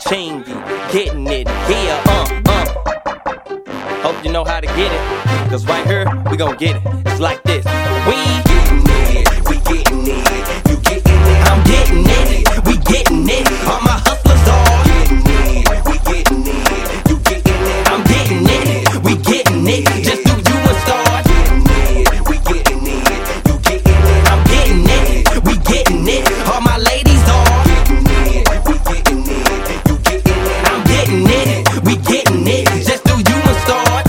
ching be getting it here, Hope you know how to get it, cause right here, we gon' get it. It's like this. We getting it, we getting it, you getting it, I'm getting it, we getting it, all my hustlers are getting it, we getting it, you getting it, I'm getting it, we getting it, just do you a start. Getting it, we getting it, you getting it, I'm getting it, we getting it, all my ladies are getting it, we getting it, you getting it, I'm getting it, we getting it, just do you a start.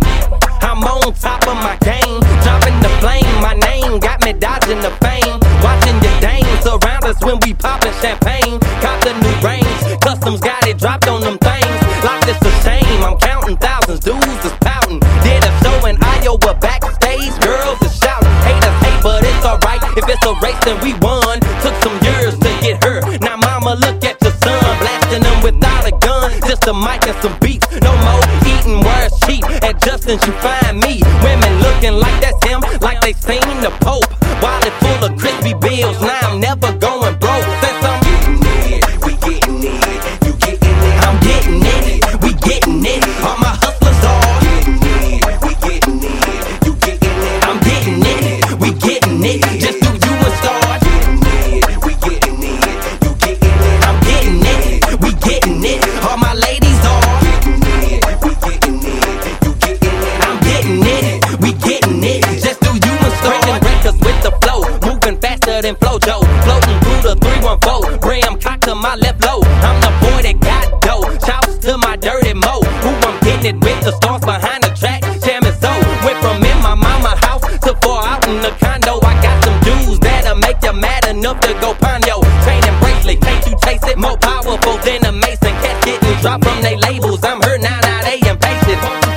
I'm on top of my game, dropping the flame, my name got me dodging the fame, watching your dames around us when we poppin' champagne, cop the new range, customs got it dropped on them things, like this a shame, I'm counting thousands, dudes is pouting, did a show in Iowa backstage, girls is shouting, haters hate but it's alright, if it's a race then we won, took some years to get her, now mama look at your son, blasting them without a gun, just a mic and some beats, no more eating where it's cheap, adjusting you find me, women looking like that's him, like they seen the Pope, wallet full of crispy bills, now I'm never going broke, since I'm getting it, we getting it, you getting it, I'm getting it, we getting it, all my hustlers are getting it, we getting it, you getting it, I'm getting it, we getting it, just do you a start, getting it, we getting it, you getting it, I'm getting it, we getting it, all my ladies are getting it, we getting it, you getting it, I'm getting it, we getting it, just do you a start, breaking records with the flow, moving faster than Flojo, floating through the 314, Graham cock to my left low, I'm the boy that got dough, shouts to my dirty mo, who I'm getting it with, the stars behind the track, jamming so, went from in my mama house to far out in the condo, I got some dudes that'll make you mad enough to go ponyo, chain and bracelet, can't you taste it, more powerful than a mason, cats getting dropped from they labels, I'm her now they impatient,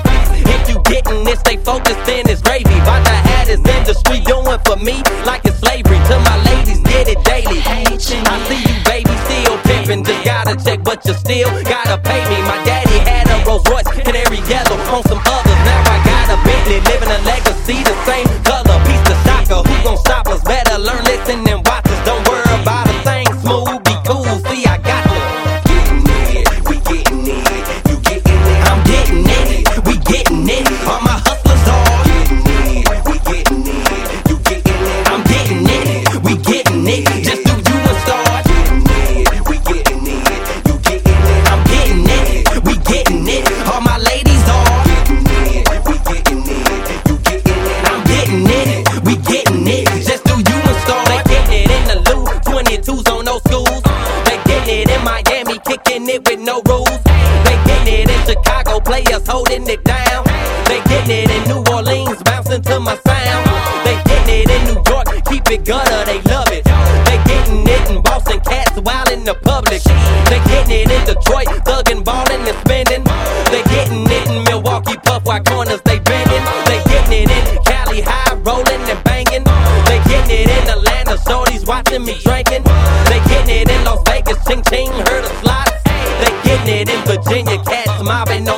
if you getting this, stay focused then it's gravy, about to have this industry doing for me, like it's slavery, to my ladies get it daily, I see you baby still pimping, just gotta check but you still gotta pay me, my daddy had a Rolls Royce, canary yellow, on some others, now I got a Bentley, living a legacy, the same color, piece of shocker, who gon' stop us, better learn, listen and watch us, don't worry about a thing, smooth, be cool, see I got you, getting it, we getting it, you getting it, I'm getting it, we getting it, all my hustlers are getting it, we getting it, you getting it, I'm getting it, we getting it, just do you a start, getting it, we getting it, you getting it, I'm getting it, we getting it, all my ladies are getting it, we getting it, you getting it, I'm getting it, we getting it, just do you a start, they getting it in the Lou, 22s on those schools, they getting it in Miami, kicking it with no rules, they getting it in Chicago, players holding it down, they getting it in New Orleans, bouncing to my sound, they getting it in New York, keep it gutter, they love it, they getting it in Boston, cats wild in the public, they getting it in Detroit, thugging, ballin' and spending, they getting it in Milwaukee, puff while corners they bending, they getting it in Cali, high rollin' and banging, they getting it in Atlanta, shorties watching me drinking, they getting it in Las Vegas, ching ching, heard the slots, they getting it in Virginia, cats mobbing